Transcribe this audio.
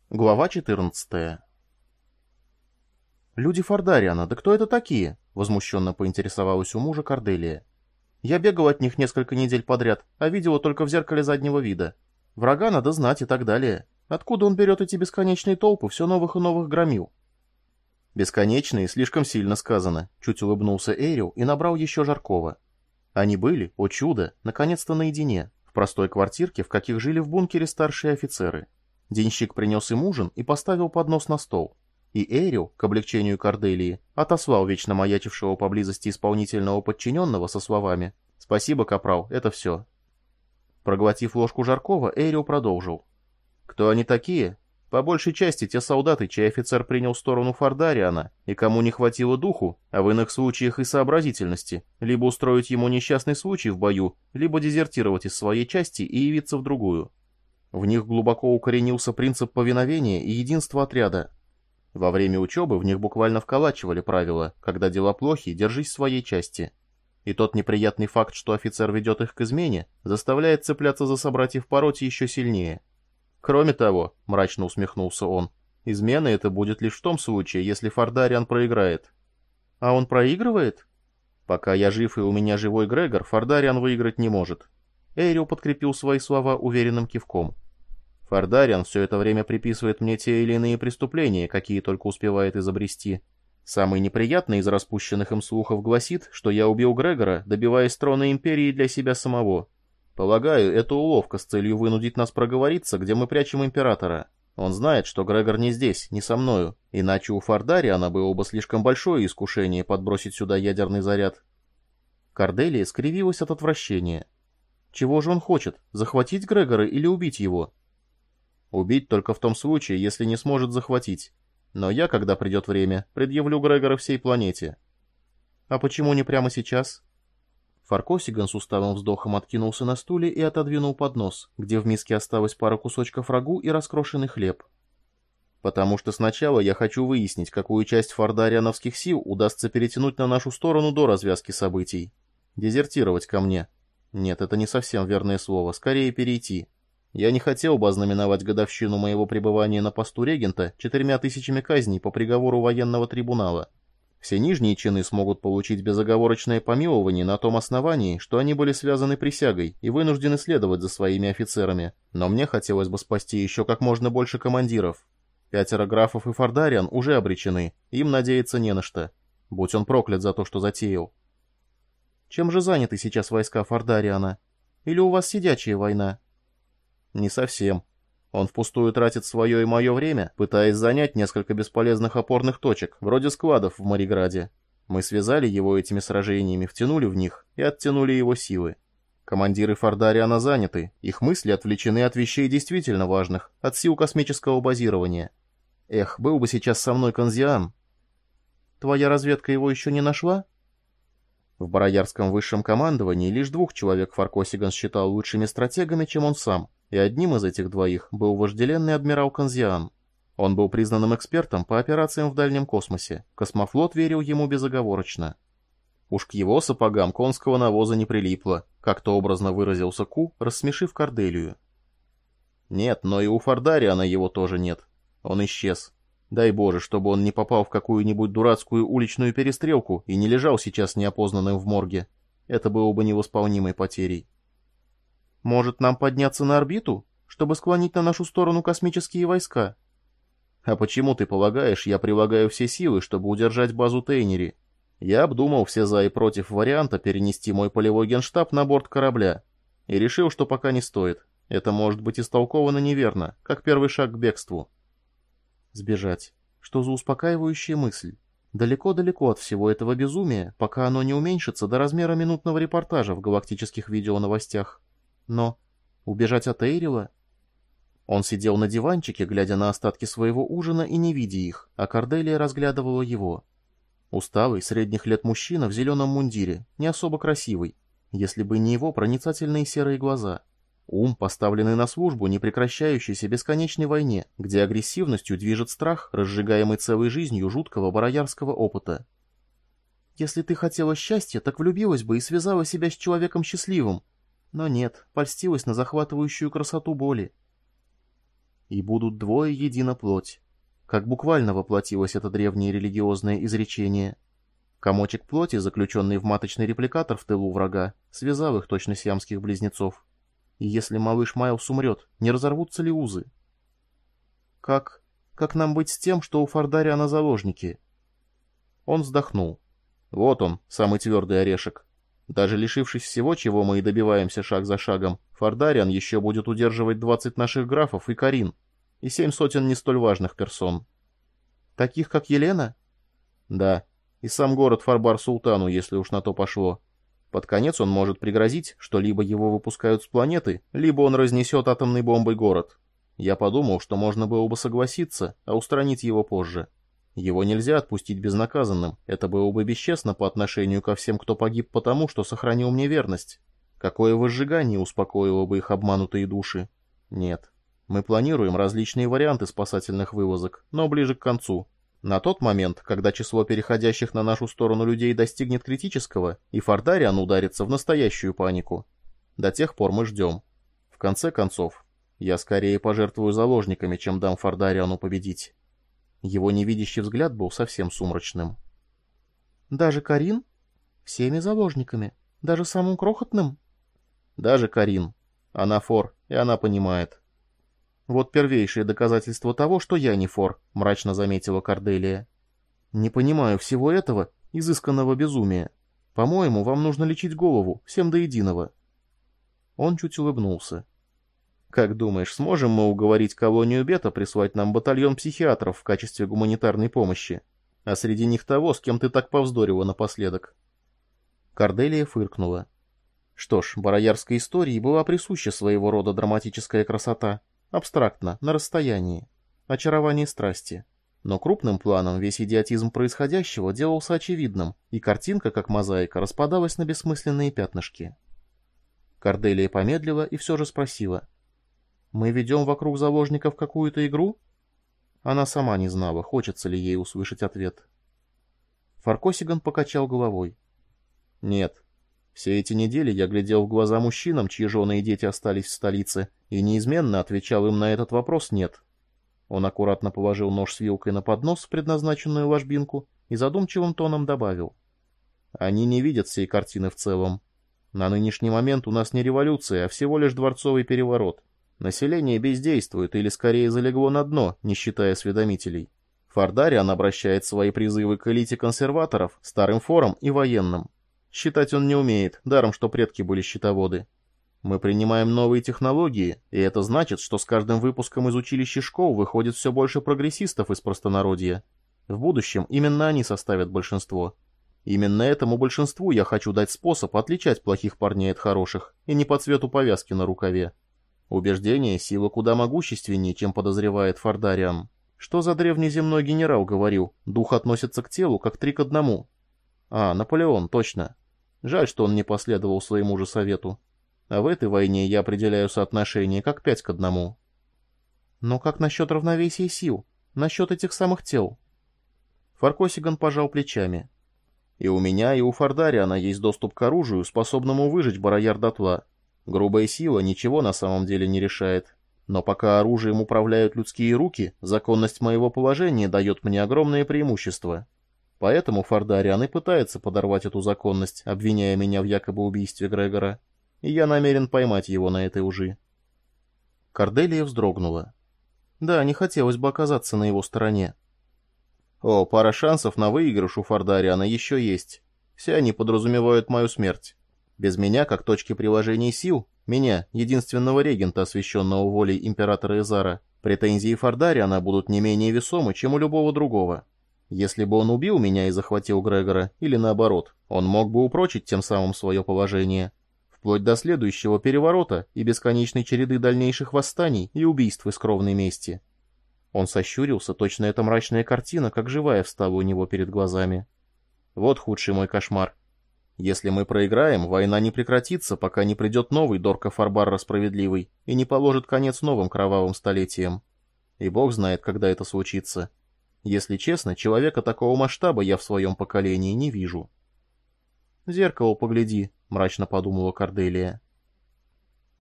Глава 14. «Люди Фардариана, да кто это такие?» — возмущенно поинтересовалась у мужа Корделия. «Я бегал от них несколько недель подряд, а видела только в зеркале заднего вида. Врага надо знать и так далее. Откуда он берет эти бесконечные толпы все новых и новых громил?» «Бесконечные слишком сильно сказано», — чуть улыбнулся Эйрил и набрал еще жаркого. Они были, о чудо, наконец-то наедине, в простой квартирке, в каких жили в бункере старшие офицеры. Денщик принес им ужин и поставил поднос на стол. И Эйрил, к облегчению Корделии, отослал вечно маячившего поблизости исполнительного подчиненного со словами «Спасибо, капрал, это все». Проглотив ложку жаркого, Эйрил продолжил. «Кто они такие? По большей части те солдаты, чей офицер принял сторону Фардариана, и кому не хватило духу, а в иных случаях и сообразительности, либо устроить ему несчастный случай в бою, либо дезертировать из своей части и явиться в другую. В них глубоко укоренился принцип повиновения и единства отряда. Во время учебы в них буквально вколачивали правила: когда дела плохи, держись своей части. И тот неприятный факт, что офицер ведет их к измене, заставляет цепляться за собратьев по роте еще сильнее. Кроме того, мрачно усмехнулся он, измена это будет лишь в том случае, если Фардариан проиграет. А он проигрывает? Пока я жив и у меня живой Грегор, Фардариан выиграть не может. Эйрил подкрепил свои слова уверенным кивком. Фардариан все это время приписывает мне те или иные преступления, какие только успевает изобрести. Самый неприятный из распущенных им слухов гласит, что я убил Грегора, добиваясь трона Империи для себя самого. Полагаю, это уловка с целью вынудить нас проговориться, где мы прячем Императора. Он знает, что Грегор не здесь, не со мною, иначе у Фардариана было бы слишком большое искушение подбросить сюда ядерный заряд». Корделия скривилась от отвращения. Чего же он хочет, захватить Грегора или убить его? Убить только в том случае, если не сможет захватить. Но я, когда придет время, предъявлю Грегора всей планете. А почему не прямо сейчас? Фаркосиган с усталым вздохом откинулся на стуле и отодвинул поднос, где в миске осталась пара кусочков рагу и раскрошенный хлеб. Потому что сначала я хочу выяснить, какую часть фардариановских сил удастся перетянуть на нашу сторону до развязки событий. Дезертировать ко мне. Нет, это не совсем верное слово, скорее перейти. Я не хотел бы ознаменовать годовщину моего пребывания на посту регента 4000 казней по приговору военного трибунала. Все нижние чины смогут получить безоговорочное помилование на том основании, что они были связаны присягой и вынуждены следовать за своими офицерами, но мне хотелось бы спасти еще как можно больше командиров. 5 графов и Фардариан уже обречены, им надеяться не на что. Будь он проклят за то, что затеял. Чем же заняты сейчас войска Фардариана? Или у вас сидячая война? Не совсем. Он впустую тратит свое и мое время, пытаясь занять несколько бесполезных опорных точек, вроде складов в Мариграде. Мы связали его этими сражениями, втянули в них и оттянули его силы. Командиры Фардариана заняты, их мысли отвлечены от вещей действительно важных, от сил космического базирования. Эх, был бы сейчас со мной Конзиан. Твоя разведка его еще не нашла? В бароярском высшем командовании лишь 2 человек Фаркосиган считал лучшими стратегами, чем он сам, и одним из этих 2 был вожделенный адмирал Конзиан. Он был признанным экспертом по операциям в дальнем космосе. Космофлот верил ему безоговорочно. Уж к его сапогам конского навоза не прилипло, как-то образно выразился Ку, рассмешив Корделию. Нет, но и у Фардариана его тоже нет. Он исчез. Дай Боже, чтобы он не попал в какую-нибудь дурацкую уличную перестрелку и не лежал сейчас неопознанным в морге. Это было бы невосполнимой потерей. Может, нам подняться на орбиту, чтобы склонить на нашу сторону космические войска? А почему ты полагаешь, я прилагаю все силы, чтобы удержать базу Тейнери? Я обдумал все за и против варианта перенести мой полевой генштаб на борт корабля и решил, что пока не стоит. Это может быть истолковано неверно, как первый шаг к бегству. Сбежать. Что за успокаивающая мысль? Далеко-далеко от всего этого безумия, пока оно не уменьшится до размера минутного репортажа в галактических видеоновостях. Но убежать от Эйрила? Он сидел на диванчике, глядя на остатки своего ужина и не видя их, а Корделия разглядывала его. Усталый, средних лет мужчина в зеленом мундире, не особо красивый, если бы не его проницательные серые глаза. Ум, поставленный на службу непрекращающейся бесконечной войне, где агрессивностью движет страх, разжигаемый целой жизнью жуткого бароярского опыта. Если ты хотела счастья, так влюбилась бы и связала себя с человеком счастливым. Но нет, польстилась на захватывающую красоту боли. И будут двое едино плоть. Как буквально воплотилось это древнее религиозное изречение. Комочек плоти, заключенный в маточный репликатор в тылу врага, связал их точно сиамских близнецов. И если малыш Майлз умрет, не разорвутся ли узы? Как нам быть с тем, что у Фардариана заложники? Он вздохнул. Вот он, самый твердый орешек. Даже лишившись всего, чего мы и добиваемся шаг за шагом, Фардариан еще будет удерживать 20 наших графов и Карин, и 7 сотен не столь важных персон. Таких, как Елена? Да, и сам город Фарбар-Султану, если уж на то пошло. Под конец он может пригрозить, что либо его выпускают с планеты, либо он разнесет атомной бомбой город. Я подумал, что можно было бы согласиться, а устранить его позже. Его нельзя отпустить безнаказанным, это было бы бесчестно по отношению ко всем, кто погиб потому, что сохранил мне верность. Какое возжигание успокоило бы их обманутые души? Нет. Мы планируем различные варианты спасательных вылазок, но ближе к концу. На тот момент, когда число переходящих на нашу сторону людей достигнет критического, и Фардариан ударится в настоящую панику. До тех пор мы ждем. В конце концов, я скорее пожертвую заложниками, чем дам Фардариану победить. Его невидящий взгляд был совсем сумрачным. «Даже Карин? Всеми заложниками? Даже самым крохотным?» «Даже Карин. Она Фор, и она понимает». «Вот первейшее доказательство того, что я не Фор», — мрачно заметила Корделия. «Не понимаю всего этого изысканного безумия. По-моему, вам нужно лечить голову, всем до единого». Он чуть улыбнулся. «Как думаешь, сможем мы уговорить колонию Бета прислать нам батальон психиатров в качестве гуманитарной помощи? А среди них того, с кем ты так повздорила напоследок?» Корделия фыркнула. Что ж, бароярской истории была присуща своего рода драматическая красота. Абстрактно, на расстоянии. Очарование страсти. Но крупным планом весь идиотизм происходящего делался очевидным, и картинка, как мозаика, распадалась на бессмысленные пятнышки. Корделия помедлила и все же спросила. «Мы ведем вокруг заложников какую-то игру?» Она сама не знала, хочется ли ей услышать ответ. Фаркосиган покачал головой. «Нет. Все эти недели я глядел в глаза мужчинам, чьи жены и дети остались в столице, и неизменно отвечал им на этот вопрос «нет». Он аккуратно положил нож с вилкой на поднос, предназначенную ложбинку, и задумчивым тоном добавил. «Они не видят всей картины в целом. На нынешний момент у нас не революция, а всего лишь дворцовый переворот. Население бездействует или скорее залегло на дно, не считая осведомителей. Фардариан обращает свои призывы к элите консерваторов, старым форам и военным. Считать он не умеет, даром что предки были счетоводы. Мы принимаем новые технологии, и это значит, что с каждым выпуском из училища школ выходит все больше прогрессистов из простонародья. В будущем именно они составят большинство. Именно этому большинству я хочу дать способ отличать плохих парней от хороших, и не по цвету повязки на рукаве. Убеждение — сила куда могущественнее, чем подозревает Фардариан. Что за древний земной генерал говорил, дух относится к телу, как 3 к 1. А, Наполеон, точно. Жаль, что он не последовал своему же совету. А в этой войне я определяю соотношение как 5 к 1. Но как насчет равновесия сил? Насчет этих самых тел? Фаркосиган пожал плечами. И у меня, и у Фардариана есть доступ к оружию, способному выжечь барояр дотла. Грубая сила ничего на самом деле не решает. Но пока оружием управляют людские руки, законность моего положения дает мне огромное преимущество. Поэтому Фардариан и пытается подорвать эту законность, обвиняя меня в якобы убийстве Грегора. И я намерен поймать его на этой лжи. Корделия вздрогнула. Да, не хотелось бы оказаться на его стороне. О, пара шансов на выигрыш у Фардариана еще есть. Все они подразумевают мою смерть. Без меня, как точки приложения сил, меня, единственного регента, освященного волей императора Эзара, претензии Фардариана будут не менее весомы, чем у любого другого. Если бы он убил меня и захватил Грегора, или наоборот, он мог бы упрочить тем самым свое положение, вплоть до следующего переворота и бесконечной череды дальнейших восстаний и убийств из кровной мести. Он сощурился, точно эта мрачная картина, как живая, встала у него перед глазами. Вот худший мой кошмар. Если мы проиграем, война не прекратится, пока не придет новый Дорка Фарбарра Справедливый и не положит конец новым кровавым столетиям. И бог знает, когда это случится. Если честно, человека такого масштаба я в своем поколении не вижу. «В зеркало погляди», — мрачно подумала Корделия.